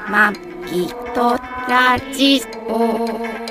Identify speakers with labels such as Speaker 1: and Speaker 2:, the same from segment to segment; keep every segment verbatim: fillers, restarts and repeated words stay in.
Speaker 1: まきとラジオ。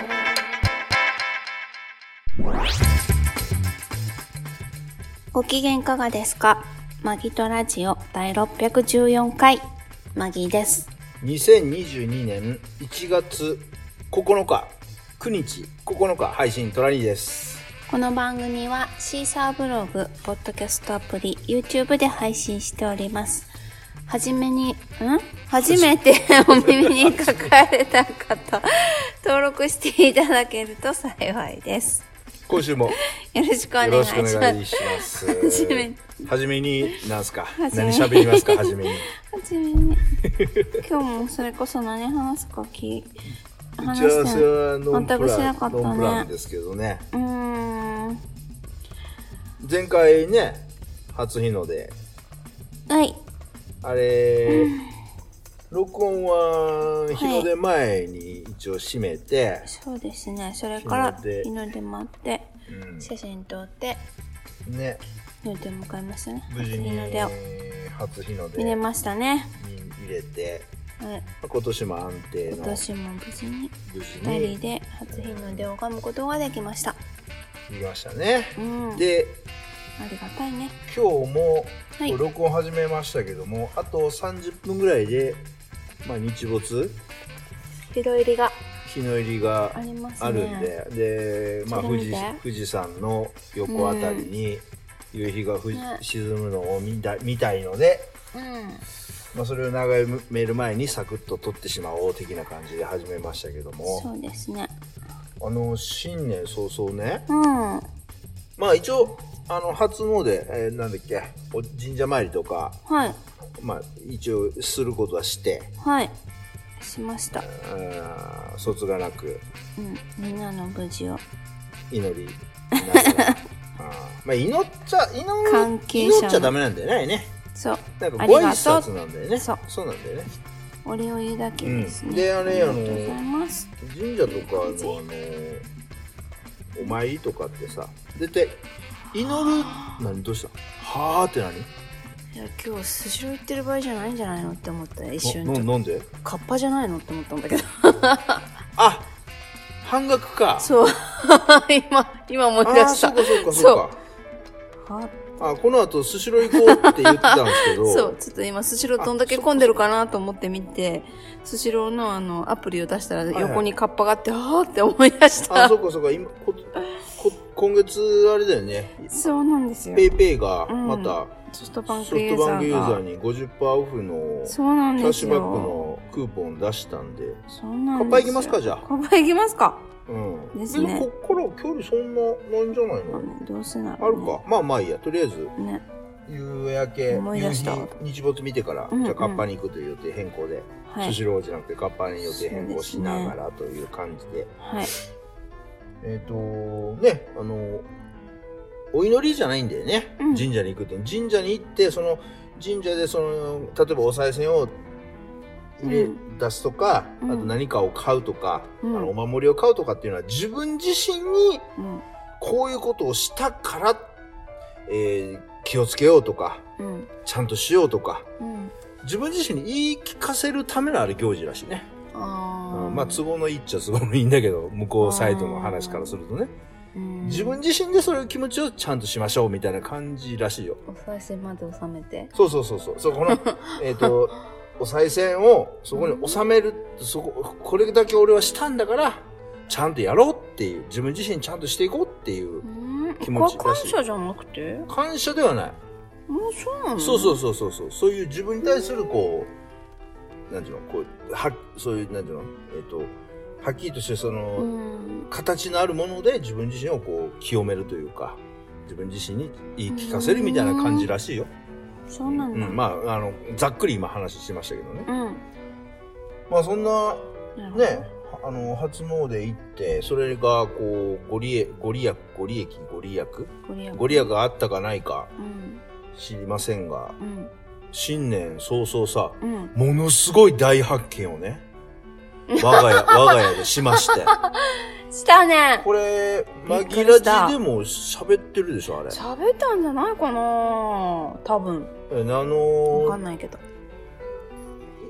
Speaker 1: ご機嫌いかがですか？マギとラジオだいろっぴゃくじゅうよんかい、マギです。
Speaker 2: にせんにじゅうにねんいちがつここのかくにちここのか配信トラニーです。
Speaker 1: この番組はシーサーブログ、ポッドキャストアプリ、YouTube で配信しております。はじめに、ん初めてお耳に書かれた方、登録していただけると幸いです。
Speaker 2: 今週も
Speaker 1: よろしくお願いします。
Speaker 2: よろしくお願いします。は
Speaker 1: じめに。
Speaker 2: はじめに、なんすか
Speaker 1: じめに
Speaker 2: 何喋りますかはじめに。
Speaker 1: はじめに。今日もそれこそ何話すかき、
Speaker 2: 打ち合わせはノンプ
Speaker 1: 全くしな
Speaker 2: ラン、
Speaker 1: かったね。
Speaker 2: ノンプランですけどね。
Speaker 1: うーん。
Speaker 2: 前回ね、初日の出。
Speaker 1: はい。
Speaker 2: あれ、録音は日の出前に一応閉めて、
Speaker 1: そうですね。それから
Speaker 2: 日の出
Speaker 1: 日の出待って、
Speaker 2: うん
Speaker 1: 写真撮って
Speaker 2: ね、
Speaker 1: 日の出迎えましたね。
Speaker 2: 無事に
Speaker 1: 日の出を
Speaker 2: 初日の出
Speaker 1: 入れましたね。
Speaker 2: に入れて、
Speaker 1: はい。
Speaker 2: 今年も安定の
Speaker 1: 今年も無事に
Speaker 2: 無事
Speaker 1: 二
Speaker 2: に
Speaker 1: 人で初日の出を拝むことができました。
Speaker 2: 行きましたね。
Speaker 1: うん。
Speaker 2: で、
Speaker 1: ありがたいね。
Speaker 2: 今日も
Speaker 1: はい
Speaker 2: 録音始めましたけども、あとさんじゅっぷんぐらいで、まあ、日没
Speaker 1: 日の入りが
Speaker 2: 日の入りが
Speaker 1: ありますね。
Speaker 2: あるんで、で、まあ、富士
Speaker 1: それ見て
Speaker 2: 富士山の横あたりに夕日がふじ
Speaker 1: ね
Speaker 2: 沈むのを見た見たいので、
Speaker 1: うん。
Speaker 2: まあ、それを眺める前にサクッと撮ってしまおう的な感じで始めましたけども、
Speaker 1: そうですね。
Speaker 2: あの新年早々ね、
Speaker 1: うん。は
Speaker 2: まあ一応あの初詣、えー、なんだっけお神社参りとか、
Speaker 1: い。
Speaker 2: まあ一応することはして、
Speaker 1: はい。しました。
Speaker 2: あー卒がなく
Speaker 1: うん。みんなの無事を。
Speaker 2: 祈りながらあーまあ祈っちゃ祈る
Speaker 1: 関係者の
Speaker 2: 祈っちゃダメなんだよね。
Speaker 1: そう。
Speaker 2: なんかご挨
Speaker 1: ありがと
Speaker 2: 拶なんだよね。
Speaker 1: そう
Speaker 2: そうなんだよね。
Speaker 1: お礼を言うだけですね。
Speaker 2: うんであれ
Speaker 1: ありがとうございます。
Speaker 2: 神社とかのあのお参りとかってさ、絶対祈る何どうした？はーって何？
Speaker 1: いや、今日スシロー行ってる場合じゃないんじゃないのって思った一瞬。
Speaker 2: なななんで？
Speaker 1: カッパじゃないのって思ったんだけど。
Speaker 2: あ、半額か。
Speaker 1: そう。今、今思い出
Speaker 2: あー
Speaker 1: した。
Speaker 2: そうかそうかそうか。
Speaker 1: は
Speaker 2: あ、この後スシロー行こうって言ってたんですけど。
Speaker 1: そう、ちょっと今スシローどんだけ混んでるかなと思って見て、スシローのあの、アプリを出したら横にカッパがあって、はぁって思い出した。
Speaker 2: あ、そうかそうか。今、こ、こ、今月あれだよね。
Speaker 1: そうなんですよ。
Speaker 2: ペイペイがまた、
Speaker 1: ソフトバン
Speaker 2: ソ
Speaker 1: クユーザーが。
Speaker 2: フトバンクユーザーに ごじゅっパーセント オフの
Speaker 1: そうなん
Speaker 2: キャッシュバック
Speaker 1: ですよ。
Speaker 2: のクーポン出したんで。
Speaker 1: そうなんですよ。
Speaker 2: カッパ行きますかじゃあ。
Speaker 1: カッパ行きますか。
Speaker 2: うん。
Speaker 1: ですね
Speaker 2: もこっから距離そんなないんじゃないの？
Speaker 1: まあね、どうせなら、ね。
Speaker 2: あるか。まあまあいいや。とりあえず、
Speaker 1: ね。
Speaker 2: 夕焼け、
Speaker 1: 思い出した
Speaker 2: 夕日日没見てから、
Speaker 1: うんうん
Speaker 2: じゃあカッパに行くという予定変更で、
Speaker 1: はい
Speaker 2: スシローじゃなくてカッパに予定変更しながらという感じで。
Speaker 1: はい。
Speaker 2: えっ、とね、あの、お祈りじゃないんだよね。
Speaker 1: うん
Speaker 2: 神社に行くって。神社に行って、その、神社でその、例えばお賽銭を入れ、
Speaker 1: うん
Speaker 2: 出すとか、
Speaker 1: うん
Speaker 2: あと何かを買うとか、
Speaker 1: うん
Speaker 2: あの、お守りを買うとかっていうのは自分自身に
Speaker 1: うん。
Speaker 2: こういうことをしたから、えー気をつけようとか、
Speaker 1: うん。
Speaker 2: ちゃんとしようとか、
Speaker 1: うん。
Speaker 2: 自分自身に言い聞かせるためのある行事らしいね。
Speaker 1: あー。
Speaker 2: うんまあ、都合のいいっちゃ都合のいいんだけど、向こうサイドの話からするとね。
Speaker 1: うん
Speaker 2: 自分自身でそういう気持ちをちゃんとしましょうみたいな感じらしいよ。
Speaker 1: お賽銭まで収めて。
Speaker 2: そうそうそうそう。そこの、えっと、お賽銭をそこに収める、そこ、これだけ俺はしたんだから、ちゃんとやろうっていう、自分自身ちゃんとしていこうっていう
Speaker 1: うん。
Speaker 2: 気持ち
Speaker 1: これ
Speaker 2: らしい。
Speaker 1: 感謝じゃなくて？
Speaker 2: 感謝ではない。
Speaker 1: もうそうなの？
Speaker 2: そうそうそうそうそう。そういう自分に対するこう、なんていうの、こう、は、そういう、なんていうの、えっと、はっきりとしてその、
Speaker 1: うん。
Speaker 2: 形のあるもので自分自身をこう清めるというか、自分自身に言い聞かせるみたいな感じらしいよ。
Speaker 1: そうなんだ。
Speaker 2: うん、まあ、あの、ざっくり今話しましたけどね。
Speaker 1: うん。
Speaker 2: まあそんな、
Speaker 1: なるほど
Speaker 2: ね、あの、初詣行って、それがこう、ご利益、ご利益、ご利益、ご利益
Speaker 1: ご利益。
Speaker 2: ご利益があったかないか
Speaker 1: うん。
Speaker 2: 知りませんが、
Speaker 1: うん。
Speaker 2: 新年早々さ、
Speaker 1: うん。
Speaker 2: ものすごい大発見をね、我が家、我が家でしまして。
Speaker 1: したね。
Speaker 2: これ、
Speaker 1: びっ
Speaker 2: マギラ
Speaker 1: くりした
Speaker 2: ジでも喋ってるでしょ、あれ。
Speaker 1: 喋ったんじゃないかな多分。
Speaker 2: えあの
Speaker 1: わ
Speaker 2: ー
Speaker 1: かんないけど。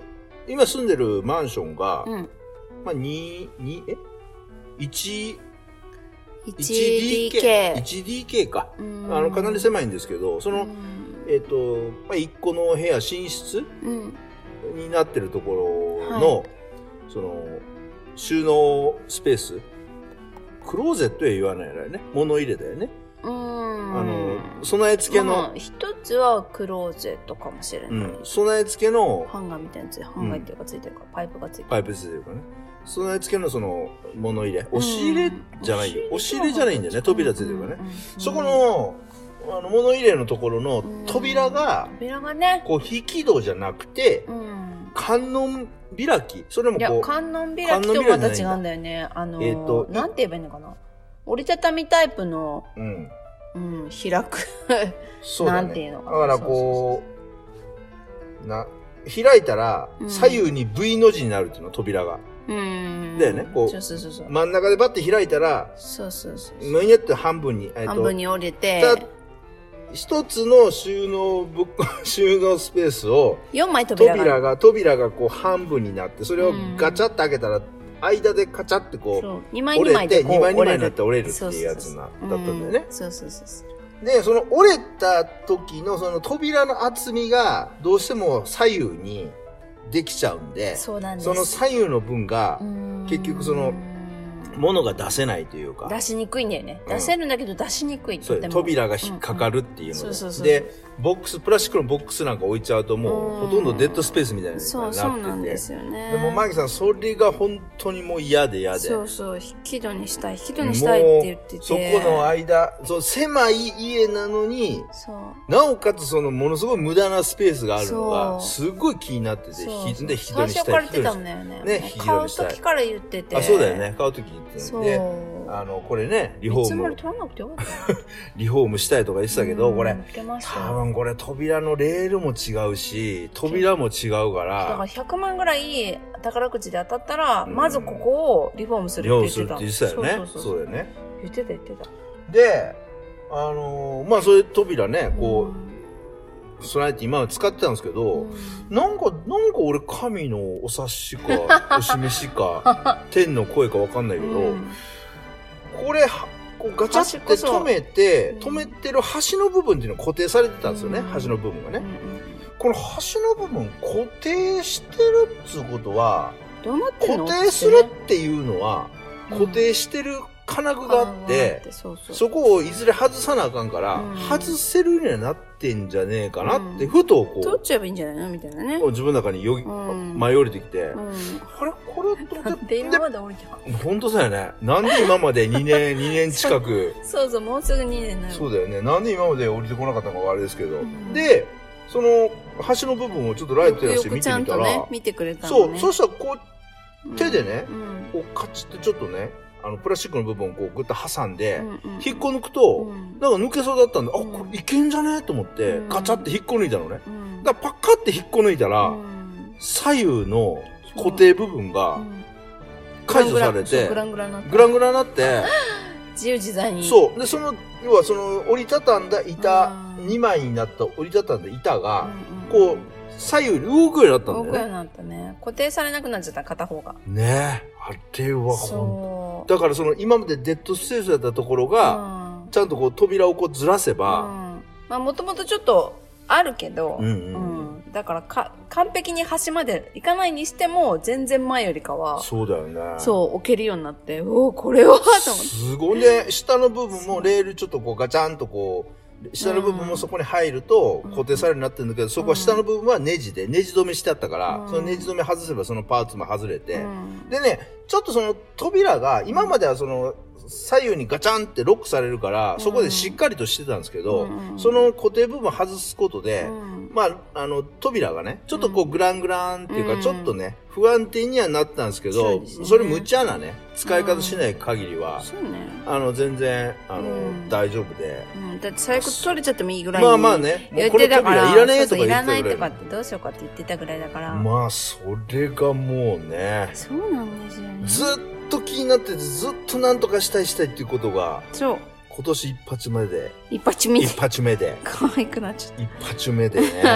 Speaker 2: 今住んでるマンションが、
Speaker 1: うん。
Speaker 2: まあ、に、に、え ?いち、
Speaker 1: いちディーケー。
Speaker 2: いちディーケー か。
Speaker 1: うん
Speaker 2: あの、かなり狭いんですけど、その、
Speaker 1: うん
Speaker 2: えっ、と、まあ、いっこの部屋、寝室
Speaker 1: うん。
Speaker 2: になってるところの、
Speaker 1: は
Speaker 2: その、収納スペース。クローゼットは言わないよね。物入れだよね。
Speaker 1: うん。
Speaker 2: あの、備え付けの、
Speaker 1: まあ一つはクローゼットかもしれない。
Speaker 2: うん、備え付けの
Speaker 1: ハンガーみたいなやつ、ハンガーっていうかついてるか、パイプがついてる。
Speaker 2: パイプついてるからね。備え付けのその、物入れ。押し入れじゃないよ。
Speaker 1: うん
Speaker 2: 押し入れじゃないんだよね。扉ついてるからね。
Speaker 1: うんうんうん
Speaker 2: そこの、あの、物入れのところの扉が、
Speaker 1: 扉がね、
Speaker 2: こう、引き戸じゃなくて、
Speaker 1: うん。
Speaker 2: 観音開き。それも
Speaker 1: いや、
Speaker 2: こう、
Speaker 1: 観音開きとまた違うんだよね。あの、
Speaker 2: えーと
Speaker 1: なんて言えばいいのかな。折りたたみタイプの、
Speaker 2: うん。
Speaker 1: うん、開く。
Speaker 2: そうだね。
Speaker 1: なんていうのかな
Speaker 2: だからこう、な、開いたら、
Speaker 1: うん
Speaker 2: 左右に V の字になるっていうの、扉が。
Speaker 1: うん。
Speaker 2: だよねこう
Speaker 1: そうそうそうそう。
Speaker 2: 真ん中でバッて開いたら、
Speaker 1: そうそうそう。
Speaker 2: むにゃって半分に、えっと
Speaker 1: 半分に折れて、
Speaker 2: た一つの収納ブ収納スペースを、
Speaker 1: よんまい扉が。
Speaker 2: 扉が、扉がこう半分になって、それをガチャって開けたら、間でカチャってこ
Speaker 1: そう
Speaker 2: う、
Speaker 1: にまいに
Speaker 2: 折れて、
Speaker 1: まいでこう
Speaker 2: にまいにまいにな
Speaker 1: 折れる
Speaker 2: って折れるっていうやつな、だったんだよね。
Speaker 1: そうそうそうそう。
Speaker 2: で、その折れた時のその扉の厚みが、どうしても左右にできちゃうんで、
Speaker 1: そうなんです。
Speaker 2: その左右の分が、結局その、物が出せないというか。
Speaker 1: 出しにくいんだよね。
Speaker 2: うん
Speaker 1: 出せるんだけど出しにくいって
Speaker 2: そう
Speaker 1: 言っても
Speaker 2: 扉が引っかかるっていうので、
Speaker 1: うんうんそうそうそう
Speaker 2: で、ボックス、プラスチックのボックスなんか置いちゃうともう、
Speaker 1: うん
Speaker 2: ほとんどデッドスペースみたいな
Speaker 1: そう、
Speaker 2: になってて。
Speaker 1: そうなんですよね。
Speaker 2: でも、マギさん、それが本当にもう嫌で嫌で。
Speaker 1: そうそう、引き戸にしたい、引き戸にしたいって言ってて。
Speaker 2: もうそこの間、そう、狭い家なのに、
Speaker 1: そう。
Speaker 2: なおかつそのものすごい無駄なスペースがあるのが、
Speaker 1: そう
Speaker 2: すごい気になってて、
Speaker 1: そう
Speaker 2: ひで、引き戸にしたい。
Speaker 1: 最初から言ってたんだよね。
Speaker 2: ね引き戸にしたい
Speaker 1: 買う時から言ってて。
Speaker 2: あ、そうだよね。買うとき言ってた
Speaker 1: そう。
Speaker 2: で、あの、これね、リフォーム
Speaker 1: いつもより、取らなくてよかったよ。
Speaker 2: リフォームしたいとか言ってたけど、これ、
Speaker 1: 言ってましたよ
Speaker 2: 多分これ扉のレールも違うし、扉も違うか、
Speaker 1: だかららひゃくまんぐらい宝くじで当たったら、
Speaker 2: うん
Speaker 1: まずここをリフォームするって言ってた。
Speaker 2: リフォームするって言ってたよね。
Speaker 1: そう
Speaker 2: そうだよね。
Speaker 1: 言ってた言ってた。
Speaker 2: で、あのーまあ、そういう扉ね、こう、備えて今まで使ってたんですけど、
Speaker 1: うん
Speaker 2: なんか、なんか俺神のお察しか、お示しか、天の声かわかんないけど、
Speaker 1: うん
Speaker 2: これ、はこうガチャって止めて、止めてる端の部分っていうのが固定されてたんですよね、
Speaker 1: うん
Speaker 2: 端の部分がね。
Speaker 1: うんうん
Speaker 2: この端の部分固定してるっつうことは、
Speaker 1: どうなってんの
Speaker 2: 固定するっていうのは、固定してる金具があって、
Speaker 1: そうそう
Speaker 2: そこをいずれ外さなあかんから、
Speaker 1: うん
Speaker 2: 外せるにはなってんじゃねえかなって、
Speaker 1: うん
Speaker 2: ふとこう、
Speaker 1: 取っちゃえばいいんじゃないのみたいなね。
Speaker 2: 自分の中によぎ、
Speaker 1: うん
Speaker 2: 舞い降りてきて、
Speaker 1: うん。
Speaker 2: あれこれと
Speaker 1: なんで今まで降りてたの
Speaker 2: 本当だよね。なんで今までにねん、にねん近く、
Speaker 1: そうそう、もうすぐにねんになる。
Speaker 2: そうだよね。なんで今まで降りてこなかったのかあれですけど。
Speaker 1: うん
Speaker 2: で、その端の部分をちょっとライト照らして見
Speaker 1: よくちゃん
Speaker 2: てみたら、
Speaker 1: とね、見てくれた
Speaker 2: そう、
Speaker 1: のね。
Speaker 2: そしたらこう、手でね
Speaker 1: うん
Speaker 2: こうカチってちょっとね、あの、プラスチックの部分をこうグッと挟んで、
Speaker 1: うんうん
Speaker 2: 引っこ抜くと、
Speaker 1: うん
Speaker 2: なんか抜けそうだったんで、あ、
Speaker 1: うん
Speaker 2: これいけんじゃねえと思って、
Speaker 1: うん
Speaker 2: ガチャって引っこ抜いたのね。
Speaker 1: うん
Speaker 2: だからパカって引っこ抜いたら、
Speaker 1: うん
Speaker 2: 左右の固定部分が
Speaker 1: うん
Speaker 2: 解除されて、
Speaker 1: グラングラになって
Speaker 2: グラングラになって、
Speaker 1: 自由自在に。
Speaker 2: そう。で、その、要はその折りたたんだ板、
Speaker 1: うん
Speaker 2: にまいになった折りたたんだ板が、
Speaker 1: うんうん
Speaker 2: こう、左右に動くようになったんだよね。
Speaker 1: 動くようになったね。固定されなくなっちゃった、片方が。
Speaker 2: ねえ。あれはほん
Speaker 1: そう。
Speaker 2: だからその今までデッドスペースだったところが、
Speaker 1: うん
Speaker 2: ちゃんとこう扉をこうずらせ
Speaker 1: う
Speaker 2: ば、
Speaker 1: んまあ、もともとちょっとあるけど、
Speaker 2: うんうん
Speaker 1: うんだからか、完璧に端まで行かないにしても、全然前よりかは、
Speaker 2: そうだよね。
Speaker 1: そう、置けるようになって、おおこれはと思って。
Speaker 2: すごいね。下の部分もレールちょっとこうガチャンとこう、下の部分もそこに入ると固定されるようになってるんだけど、そこは下の部分はネジで、ネジ止めしてあったから、
Speaker 1: うん
Speaker 2: そのネジ止め外せばそのパーツも外れて、
Speaker 1: うん
Speaker 2: でね、ちょっとその扉が、今まではその、左右にガチャンってロックされるから、そこでしっかりとしてたんですけど、
Speaker 1: うん
Speaker 2: その固定部分外すことで、
Speaker 1: うん
Speaker 2: まあ、あの、扉がね、ちょっとこうグラングランっていうか、
Speaker 1: うん
Speaker 2: ちょっとね、不安定にはなったんですけ
Speaker 1: そう
Speaker 2: ど、
Speaker 1: ですね
Speaker 2: それ無茶なね、使い方しない限りは、
Speaker 1: そうね。
Speaker 2: あの、全然、あの、
Speaker 1: うん
Speaker 2: 大丈夫で。
Speaker 1: うん、だって最悪取れちゃってもいいぐらいに
Speaker 2: まあまあね、も
Speaker 1: 言っ
Speaker 2: うこの
Speaker 1: てたから、
Speaker 2: 扉いらねえとか
Speaker 1: そうそういら
Speaker 2: 言ってたぐらい
Speaker 1: ないとかってどうしようかって言ってたぐらいだから。
Speaker 2: まあ、それがもうね、
Speaker 1: そうなんですよね。
Speaker 2: ずっと気になってて、ずっとなんとかしたいしたいっていうことが、
Speaker 1: そう。
Speaker 2: 今年一発目で、
Speaker 1: 一発目で
Speaker 2: 一発目で、
Speaker 1: 可愛くなっちゃっ
Speaker 2: 一発目でね。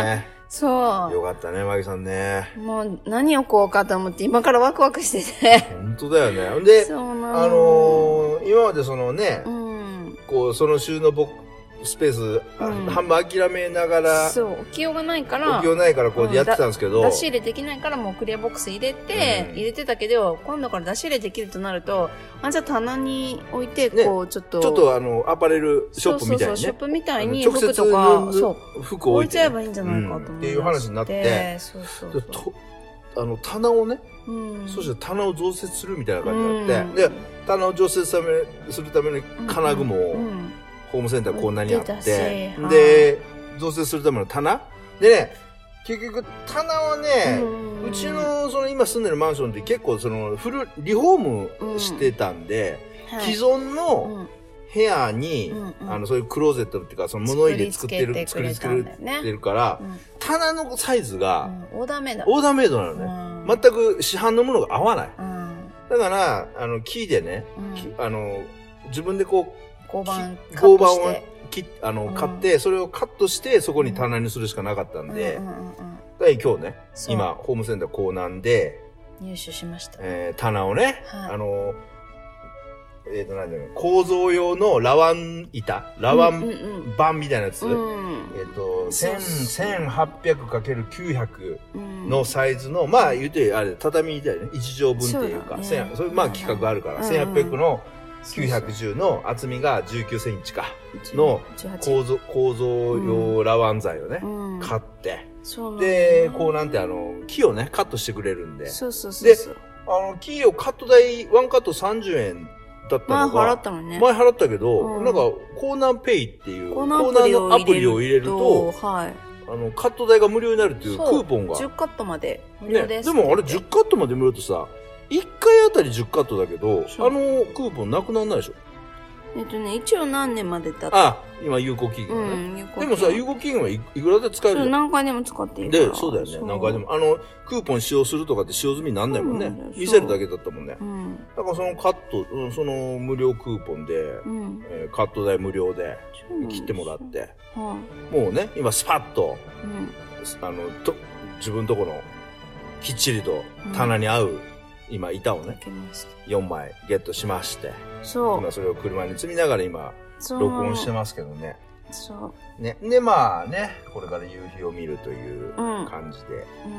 Speaker 1: そう。
Speaker 2: よかったね、マギさんね。
Speaker 1: もう何をこうかと思って今からワクワクしてて。
Speaker 2: 本当だよね。で、
Speaker 1: そうなの。
Speaker 2: あのー、今までそのね、
Speaker 1: うん、
Speaker 2: こう、その収納ボックスペース、うん、半分諦めながら、
Speaker 1: そう、置きようがないから、
Speaker 2: 置きようないからこうやってたんですけど、
Speaker 1: 出し入れできないからもうクリアボックス入れて、うん、入れてたけど、今度から出し入れできるとなると、あ、じゃあ棚に置いて、こう、ね、ちょっと。
Speaker 2: ちょっとあの、アパレルショップみたいにね。そうそうそう、
Speaker 1: ショップみたいに服とか、そう、
Speaker 2: 服を置いて、ね、
Speaker 1: 置いちゃえばいいんじゃないかと思って、うん。
Speaker 2: っていう話になって、
Speaker 1: そうそうそう
Speaker 2: とあの、棚をね、うん、そして棚を増設するみたいな感じになって、うん、で、棚を増設するための金具も、うんうんホームセンターこんなにあって、で、増設するための棚でね、結局棚はね、うちのその今住んでるマンションって結構そのフル、リフォームしてたんで、うんはい、既存の部屋に、うんうん、あの、そういうクローゼットっていうか、その物入れ作ってる、作り作ってるから、うん、棚のサイズが、
Speaker 1: うん、オーダーメイド。
Speaker 2: オーダーメイドなのね。うん、全く市販のものが合わない。うん、だから、あの、木でね、うん、あの、自分でこう、
Speaker 1: 合板カットして。
Speaker 2: 切あの、うん、買って、それをカットして、そこに棚にするしかなかったんで、だい今日ね、今、ホームセンター港南で、
Speaker 1: 入手しました。
Speaker 2: えー、棚をね、はい、あの、えっ、ー、と、なんだろう、構造用のラワン板、ラワン板みたいなやつ、うんうん、えっ、ー、と、せんはっぴゃくかけるきゅうひゃく のサイズの、うん、まあ言うて、あれ、畳みたいなね、いちじょうぶんっていうか、そう、ね、そういう、まあ規格あるから、うんうん、せんはっぴゃくの、きゅうひゃくじゅうの厚みがじゅうきゅうセンチかの構造、構造用ラワン材をね、うん、買って、で、こうなんてあの、木をね、カットしてくれるんで。
Speaker 1: そうそうそうそう。
Speaker 2: で、あの、木をカット代、ワンカットさんじゅうえんだったのが。
Speaker 1: 前払ったのね。
Speaker 2: 前払ったけど、うん、なんか、コーナーペイっていう、コーナーのアプリを入れると、はい。あの、カット代が無料になるっていうクーポンが。
Speaker 1: じゅうカットまで無料です、
Speaker 2: ね。でもあれじゅうカットまで無料ってさ、いっかいあたりじゅうカットだけど、あのクーポンなくならないでしょ。
Speaker 1: えっとね、一応何年まで経った。
Speaker 2: あ、今有効期限ね。うん、有効期限。でもさ、有効期限はいくらで使えるの？
Speaker 1: 何回でも使っていいから。
Speaker 2: で、そうだよね。何回でも。あの、クーポン使用するとかって使用済みになんないもんね。見せるだけだったもんね。うん。だからそのカット、その無料クーポンで、うんえー、カット代無料で切ってもらって、もうね、今スパッと、うん、あの、と、自分とこのきっちりと棚に合う、うん今、板をね、よんまいゲットしまして、そう。今それを車に積みながら今、録音してますけどね。そう。ね。で、まあね、これから夕日を見るという感じで、うん。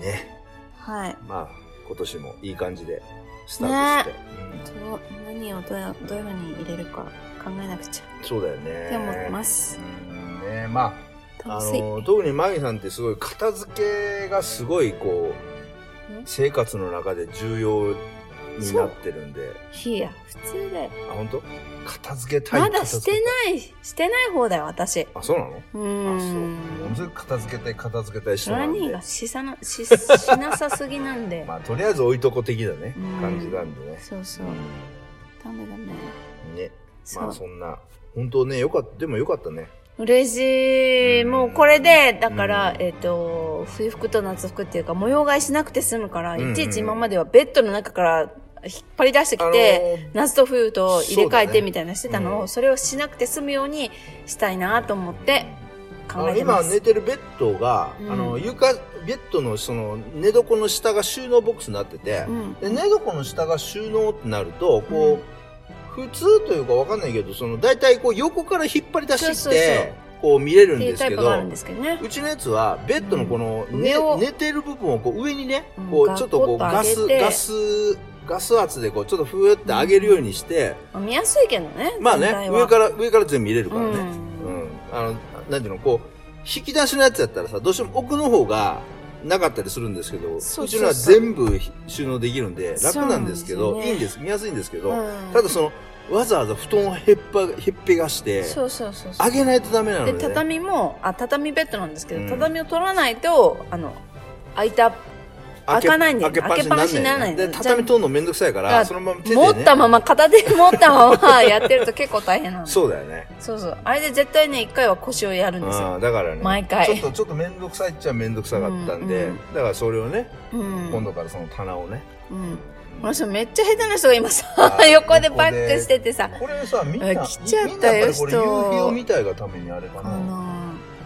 Speaker 2: ね。はい。まあ、今年もいい感じでスタートして。
Speaker 1: ね、うん、そう。何をどういうふうに入れるか考えなくちゃ。
Speaker 2: そうだよね。
Speaker 1: って思ってます。
Speaker 2: うんね。まあ、あの、特にマギさんってすごい片付けがすごいこう、生活の中で重要になってるんで。
Speaker 1: いや、普通だよ。
Speaker 2: あ、本当？片付けたい。
Speaker 1: まだしてない、してない方だよ、私。
Speaker 2: あ、そうなの？
Speaker 1: うん。
Speaker 2: あ、そう。ものすごく片付けたい、片付けたい人なんで。
Speaker 1: 何がしさな、し、しなさすぎなんで。
Speaker 2: まあ、とりあえず置いとこ的だね。感じなんでね。
Speaker 1: そうそう。ダメだね。
Speaker 2: ね。まあ、そんな、本当ね、よかった、でもよかったね。
Speaker 1: 嬉しい。もうこれで、だから、えっと、冬服と夏服っていうか、模様替えしなくて済むから、いちいち今まではベッドの中から引っ張り出してきて、夏と冬と入れ替えてみたいなしてたのを、それをしなくて済むようにしたいなと思って考えてます。
Speaker 2: 今寝てるベッドが、あの、床、ベッドのその寝床の下が収納ボックスになってて、で寝床の下が収納ってなると、こう、普通というかわかんないけど、その、だいたいこう横から引っ張り出して、こう見れるんですけど、うちのやつは、ベッドのこの、ね、寝てる部分をこう上にね、こう、ちょっとこうガス、ガス、ガス圧でこう、ちょっとふーって上げるようにして、
Speaker 1: 見やすいけどね。
Speaker 2: まあね、上から、上から全部見れるからね。うん。あの、なんていうの、こう、引き出しのやつやったらさ、どうしても奥の方が、なかったりするんですけど、うちのは全部収納できるんで、楽なんですけど、いいんです、見やすいんですけど、ただその、わざわざ布団をへっぱ、へっぺがして、そうそうそう。上げないとダメなので、ね。
Speaker 1: で、畳も、あ、畳ベッドなんですけど、うん、畳を取らないと、あの、開いた、開かないんで、開けっぱなしにならないん
Speaker 2: で。で、畳取るのめんどくさいから、そのまま手で、ね。
Speaker 1: 持ったまま、片手で持ったままやってると結構大変なの。
Speaker 2: そうだよね。
Speaker 1: そうそう。あれで絶対ね、一回は腰をやるんですよ。
Speaker 2: あだからね。
Speaker 1: 毎回。
Speaker 2: ちょっと、ちょっっとめんどくさいっちゃめんどくさかったんで、うんうん、だからそれをね、うん、今度からその棚をね、うん
Speaker 1: この人めっちゃ下手な人が今さ、横でバックしててさ。
Speaker 2: これさ、みんな、
Speaker 1: 来ちゃったよ、人。
Speaker 2: これ夕日を見たいがためにあれかな。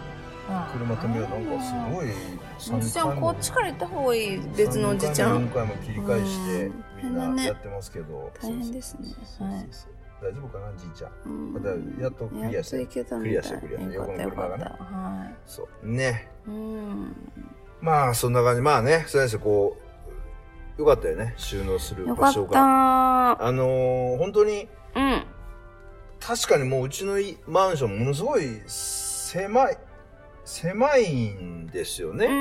Speaker 2: 車止めよう。なんかすごい。
Speaker 1: おじちゃん、こっちから行った方がいい。別のおじちゃん。
Speaker 2: よんかいも切り返して、みんなやってますけど。
Speaker 1: 大変ですね。
Speaker 2: 大丈夫かな、じいちゃん。また、やっとクリアして。クリアしてクリアして。横の車がね。そう。ね。まあ、そんな感じ。まあね、そうですよ、こう、よかったよね。収納する場所が。あのー、本当に、うん。確かにもううちのマンションものすごい狭い、狭いんですよね。うん、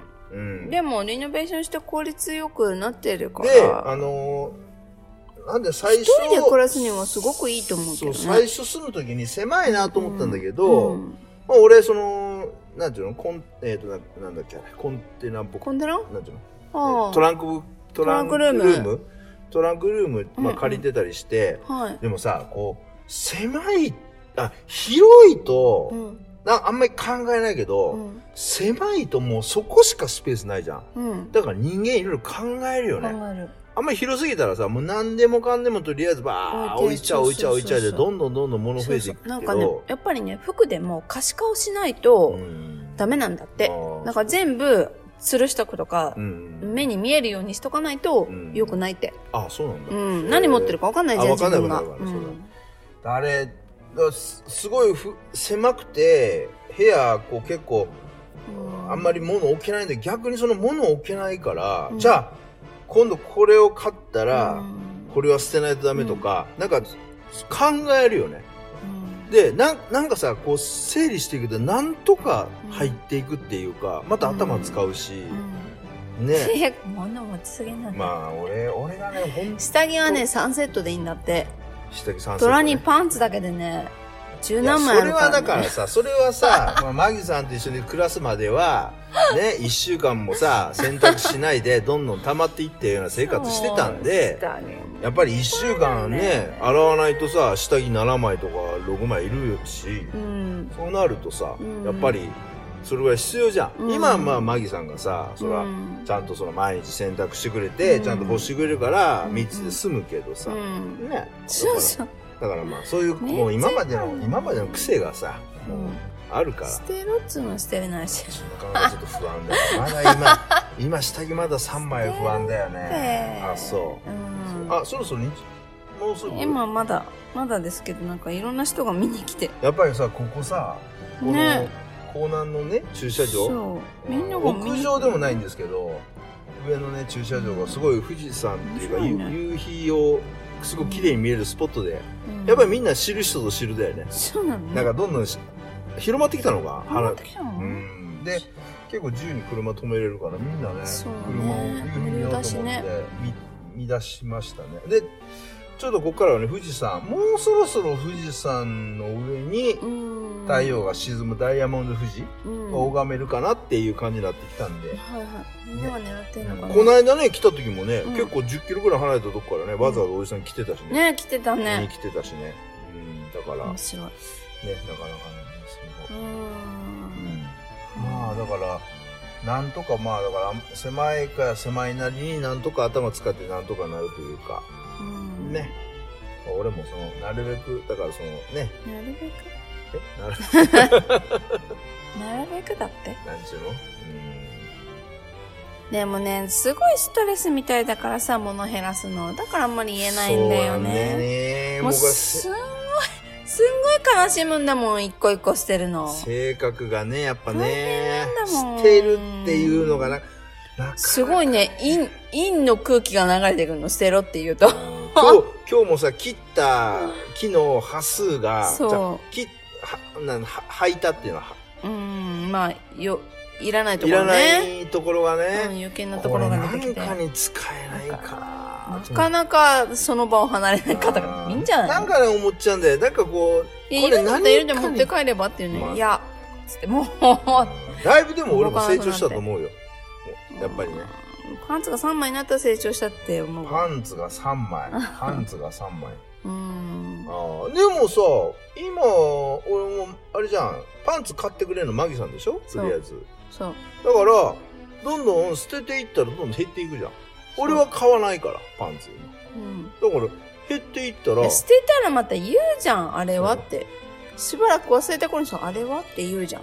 Speaker 2: うん。でもリノベーションして効率よくなってるから。で、あのー、なんで最初。一人で暮らすにはすごくいいと思うけどね。そう、最初住むときに狭いなと思ったんだけど、うんうん、まあ俺、その、なんていうのコン、えっ、ー、とな、なんだっけ、コンテナっぽく。コンテナなんていうのトランク、トランクルームトランクルーム、まあ借りてたりして、うんうんはい、でもさ、こう、狭い、あ、広いと、うん、なあんまり考えないけど、うん、狭いともうそこしかスペースないじゃん。うん、だから人間いろいろ考えるよね。考える。あんまり広すぎたらさ、もう何でもかんでもとりあえずばー置いちゃう置いちゃう置いちゃうで、どんどんどんどん物増えていくけど。そうそうなんかね、やっぱりね、服でも可視化をしないとダメなんだって。だから全部、吊るしとくとか、うん、目に見えるようにしとかないと良くないって。うん、あ、そうなんだ。うん。何持ってるか分かんないじゃん、自分が。あれ、すごいふ狭くて、部屋、こう結構、うん、あんまり物置けないんで、逆にその物置けないから、うん、じゃあ、今度これを買ったら、うん、これは捨てないとダメとか、うん、なんか考えるよね。うん、で、な、なんかさ、こう整理していくと、なんとか入っていくっていうか、また頭使うし、うん、ね。物持ちすぎなんだ。まあ、俺、俺がね、ほんと下着はね、さんセットでいいんだって。下着さんセット、ね。虎にパンツだけでね、十何枚あるから、ね。それはだからさ、それはさ、まあ、マギさんと一緒に暮らすまでは、ね、一週間もさ、洗濯しないで、どんどん溜まっていってるような生活してたんで、やっぱり一週間ね、洗わないとさ、下着ななまいとかろくまいいるし、うん、そうなるとさ、やっぱり、それぐらい必要じゃん。うん、今はまあ、マギさんがさ、そら、うん、ちゃんとその毎日洗濯してくれて、うん、ちゃんと干してくれるから、みっつで済むけどさ、うん、ね。そうそう。だからまあ、そういう、もう今までの、今までの癖がさ、もう、あるから。捨てろっつうのは捨てれないし。なかなかちょっと不安だよ。まだ今、今下着まださんまい不安だよね。あ、そう。うん、あ、そろそろに、もうすぐ。今まだ、まだですけど、なんかいろんな人が見に来て。やっぱりさ、ここさ、この、ね、港南のね、駐車場。そう。みんなが屋上でもないんですけど、上のね、駐車場がすごい富士山っていうか、ね、夕日をすごく綺麗に見えるスポットで、うん、やっぱりみんな知る人ぞ知るだよね。そうなの、ね、なんかどんどん広まってきたのが、広まってきたの、うん、で、結構自由に車止めれるから、みんなね、ね車を見ようと思って、ね、見, 見出しましたね。で、ちょうどここからはね、富士山、もうそろそろ富士山の上に太陽が沈むダイヤモンド富士を拝めるかなっていう感じになってきたんで。はいはい。みんなが狙ってんのかな。この間ね、来た時もね、うん、結構じゅっキロぐらい離れたとこからね、わざわざおじさん来てたしね。ね、来てたね。来てたしね。うん、だから。面白い。ね、なかなかね、すごい。うん。まあ、だから、なんとかまあ、だから、狭いか狭いなりになんとか頭使ってなんとかなるというか。ね。俺もその、なるべく、だからそのね。なるべくえなるべくなるべくだって何しろうんでもね、すごいストレスみたいだからさ、物減らすの。だからあんまり言えないんだよね。そうなんね。もうすんごい、すんごい悲しむんだもん、一個一個捨てるの。性格がね、やっぱね。捨てるっていうのがな、なすごいね、陰、陰の空気が流れてくるの、捨てろって言うと。今日、今日もさ、切った木の端数が、そう。切っ、は、なん、は、履いたっていうのは、うん、まあ、よ、いらないところね。いらないところがね。うん、余計なところが出てきて。何かに使えないかな。なかなかその場を離れない方がいいんじゃない？なんかね、思っちゃうんだよ。なんかこう、いるんだったらいるんで持って帰ればっていうね。まあ、いや、つってもう、だいぶでも俺も成長したと思うよ。やっぱりね。パンツがさんまいになったら成長したって思う。パンツがさんまい。パンツがさんまい。うん。ああ、でもさ、今、俺も、あれじゃん、パンツ買ってくれるのマギさんでしょ？とりあえず。そう。だから、どんどん捨てていったらどんどん減っていくじゃん。俺は買わないから、パンツ。うん。だから、減っていったら。捨てたらまた言うじゃん、あれはって。しばらく忘れた頃にさ、あれはって言うじゃん。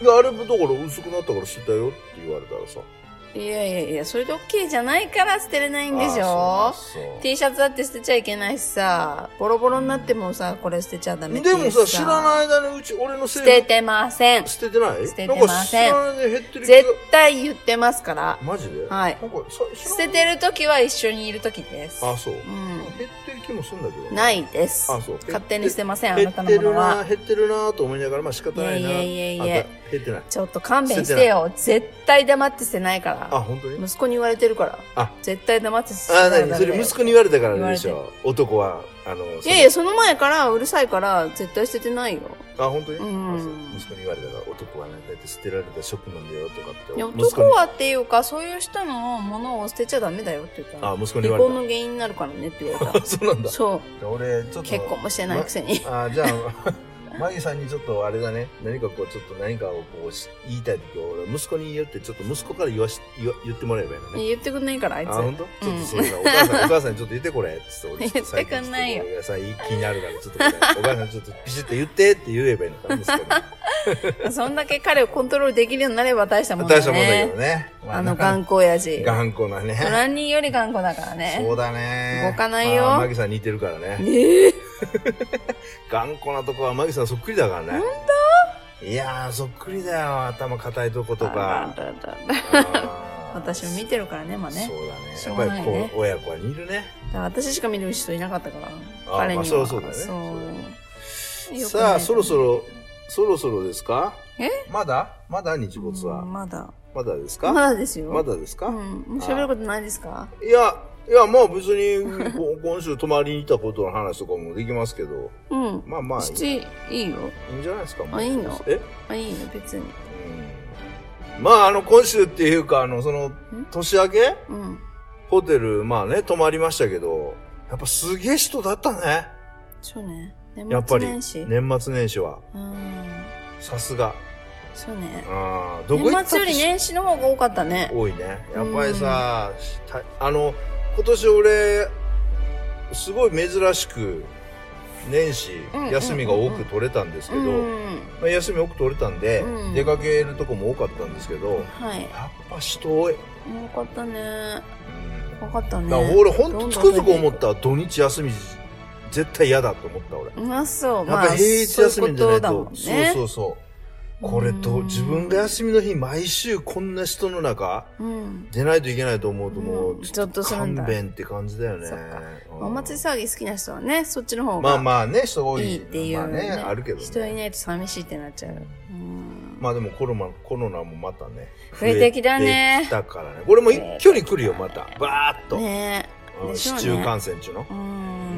Speaker 2: いや、あれもだから薄くなったから捨てたよって言われたらさ。
Speaker 1: いやいやいや、それで OK じゃないから捨てれないんでしょ。 T シャツだって捨てちゃいけないしさ、ボロボロになってもさ、これ捨てちゃダメって
Speaker 2: でもさ、知らない間にうち、俺のせい
Speaker 1: 捨ててません。
Speaker 2: 捨ててない？
Speaker 1: 捨ててません。
Speaker 2: なんか知らない間に減ってる。
Speaker 1: 絶対言ってますから。
Speaker 2: マジで？
Speaker 1: はい。
Speaker 2: なんか
Speaker 1: 捨ててる時は一緒にいる時です。
Speaker 2: あ、そう。
Speaker 1: うん。
Speaker 2: 減ってる気もするんだけど。
Speaker 1: ないです。
Speaker 2: あ、そう。
Speaker 1: 勝手に捨てません、あなたのものは。
Speaker 2: 減ってるな、減ってるなと思いながら、まあ仕方ないな。
Speaker 1: いやいやいやいや。
Speaker 2: 減ってない。
Speaker 1: ちょっと勘弁してよ。絶対黙って捨てないから。
Speaker 2: あ、本当に？
Speaker 1: 息子に言われてるから。あ、絶対黙って捨てない。
Speaker 2: あ、なにそれ息子に言われたからでしょ。男は、あの、
Speaker 1: いやいや、その前からうるさいから絶対捨ててないよ。
Speaker 2: あ、本当に？
Speaker 1: うん。
Speaker 2: 息子に言われたから、男はね、だいたい捨てられたショックなんだよとかって。
Speaker 1: いや、男はっていうか、そういう人のものを捨てちゃダメだよって言ったら。
Speaker 2: あ、息子に言われた。
Speaker 1: 離婚の原因になるからねって言われた。
Speaker 2: そうなんだ。
Speaker 1: そう。
Speaker 2: 俺、ちょっと。
Speaker 1: 結婚もしてないくせに。
Speaker 2: あ、じゃあ、マギさんにちょっとあれだね、何かこう、ちょっと何かをこう言いたいときは、俺、息子に言って、ちょっと息子から言わし、言わ言ってもらえばいいのね。
Speaker 1: 言ってくんないから、あいつ。
Speaker 2: あ、本当？ちょっとそれが、お母さん、お母さんにちょっと言ってこれ、つって。
Speaker 1: 言ってくんないよ。
Speaker 2: いやさ、気になるから、ちょっと、お母さんちょっとピシッと言ってって言えばいいのかな、息子に。
Speaker 1: そんだけ彼をコントロールできるようになれば大したもんだね。
Speaker 2: 大したもんだけどね。
Speaker 1: あの頑固親父。
Speaker 2: 頑固なね。
Speaker 1: 何人より頑固だからね。
Speaker 2: そうだね。
Speaker 1: 動かないよ。
Speaker 2: マギさん似てるからね。
Speaker 1: ええ。
Speaker 2: 頑固なとこはマギさんそっくりだからね。
Speaker 1: ほん
Speaker 2: と？いやー、そっくりだよ。頭固いとことか。
Speaker 1: 私も見てるからね、まあね。
Speaker 2: そうだね。やっぱりこう、親子は似るね。
Speaker 1: 私しか見る人いなかったから。
Speaker 2: 彼には。そうそうだね。さあ、そろそろ、そろそろですか？
Speaker 1: え？
Speaker 2: まだまだ日没は。
Speaker 1: まだ。
Speaker 2: まだですか？
Speaker 1: まだですよ。
Speaker 2: まだですか？
Speaker 1: うん。もう喋ることないですか？
Speaker 2: いや、いや、まあ別に、今週泊まりに行ったことの話とかもできますけど。
Speaker 1: うん。
Speaker 2: まあまあ
Speaker 1: いい。いいよ。
Speaker 2: いいんじゃないですか？
Speaker 1: あ、いいの？
Speaker 2: え？
Speaker 1: あ、いいの、別に。
Speaker 2: うん。まああの、今週っていうか、あの、その、年明け？うん。ホテル、まあね、泊まりましたけど、やっぱすげえ人だったね。
Speaker 1: そうね。
Speaker 2: やっぱり、年末年始は。うん。さすが。
Speaker 1: そうね。
Speaker 2: あ
Speaker 1: あ、どこ行った年末より年始の方が多かったね。
Speaker 2: 多いね。やっぱりさ、あの、今年俺、すごい珍しく、年始、休みが多く取れたんですけど、まあ、休み多く取れたんで、うん、出かけるとこも多かったんですけど、はい、やっぱ人多い。
Speaker 1: 多かったね。うん、多かったね。
Speaker 2: だから俺ほんとつくづく思った。土日休み、絶対嫌だと思った俺。
Speaker 1: まあそう。
Speaker 2: やっぱ平日休みじゃないと。
Speaker 1: そう
Speaker 2: そうそうそう。これと、自分が休みの日、毎週こんな人の中、うん、出ないといけないと思うともう、ちょっと勘弁って感じだよね。そっか。
Speaker 1: お祭り騒ぎ好きな人はね、そっちの方が。
Speaker 2: まあまあね、人多い。
Speaker 1: いいっていう、ね。
Speaker 2: まあね、あるけどね。
Speaker 1: 人いないと寂しいってなっちゃう。うん、
Speaker 2: まあでもコロナ、コロナもまたね。
Speaker 1: 増えてきたね。
Speaker 2: 増えてきたからね。これも一挙に来るよ、また。バーっと。
Speaker 1: ね
Speaker 2: え。市中感染中の。
Speaker 1: うん。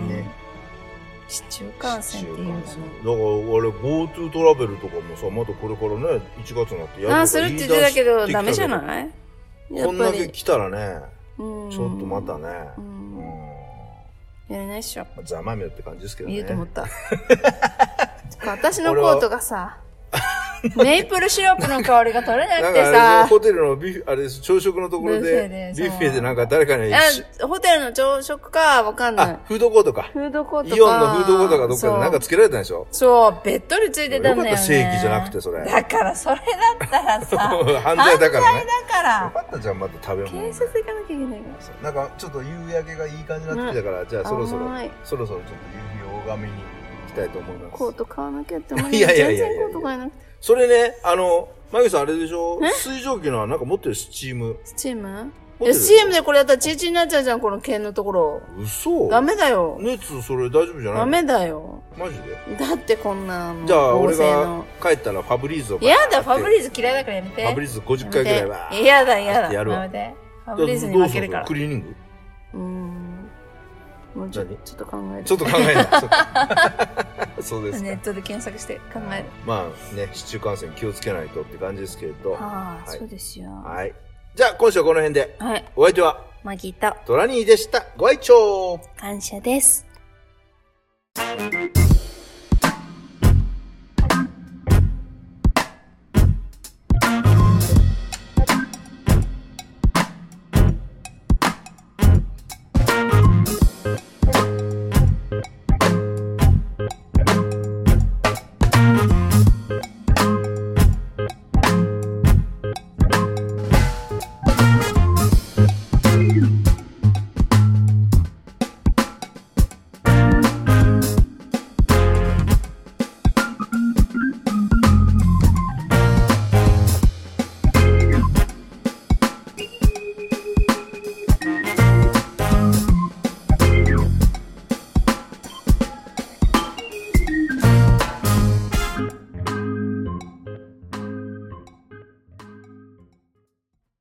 Speaker 1: ね。市中感染っていうのね。だから
Speaker 2: 俺 GoTo トラベルとかもさ、またこれからね、いちがつになって
Speaker 1: やるとか言い出してきたけど。ああ、するって言ってたけど、ダメじゃない？
Speaker 2: こんだけ来たらね、ちょっとまたね。うん。
Speaker 1: やれないっしょ。
Speaker 2: ざまみろって感じですけどね。
Speaker 1: 言うと思った。私のコートがさ、メープルシロップの香りが取れなくてさ。
Speaker 2: ホテルのビュッフェ、あれです、朝食のところで、ビュッフェでなんか誰かに。
Speaker 1: ホテルの朝食か、わかんない。
Speaker 2: あ、フードコートか。
Speaker 1: フードコートか。
Speaker 2: イオンのフードコートかどっかでなんかつけられたんでしょ？
Speaker 1: そう、べっとりついてたんだよね。
Speaker 2: よかった、正規じゃなくて、それ。
Speaker 1: だから、それだったらさ、
Speaker 2: 犯罪だからね。
Speaker 1: 犯罪だから。
Speaker 2: よかったじゃん、また食べ物。
Speaker 1: 警察行かなきゃいけないか
Speaker 2: ら。なんか、ちょっと夕焼けがいい感じになってきたから、じゃあそろそろ、そろそろちょっと夕日を拝みに行きたいと思います。
Speaker 1: コート買わなきゃって思う。
Speaker 2: いやいやいや。
Speaker 1: 全然コート買えなくて。
Speaker 2: それね、あの、マギさんあれでしょ？水蒸気のはなんか持ってるスチーム。
Speaker 1: スチーム？いや、スチームでこれやったらチーチーになっちゃうじゃん、この剣のところ。
Speaker 2: 嘘？
Speaker 1: ダメだよ。
Speaker 2: 熱、それ大丈夫じゃない？
Speaker 1: ダメだよ。
Speaker 2: マジで？
Speaker 1: だってこんな、
Speaker 2: じゃあ、俺が帰ったらファブリーズを。
Speaker 1: やだ、ファブリーズ嫌いだからやめて。
Speaker 2: ファブリーズごじゅっかいぐらいは。
Speaker 1: やだ、やだ。
Speaker 2: やるわ。
Speaker 1: やめて。ファブリーズに負けるから。
Speaker 2: クリーニング？
Speaker 1: うーん。もうちょっと考える。
Speaker 2: ちょっと考える。そうです。
Speaker 1: ネットで検索して考える。
Speaker 2: まあね、市中感染気をつけないとって感じですけれど。
Speaker 1: ああ、そうですよ。
Speaker 2: はい。じゃあ今週はこの辺で。
Speaker 1: はい。
Speaker 2: お相手は
Speaker 1: マギと
Speaker 2: トラニーでした。ご愛聴。
Speaker 1: 感謝です。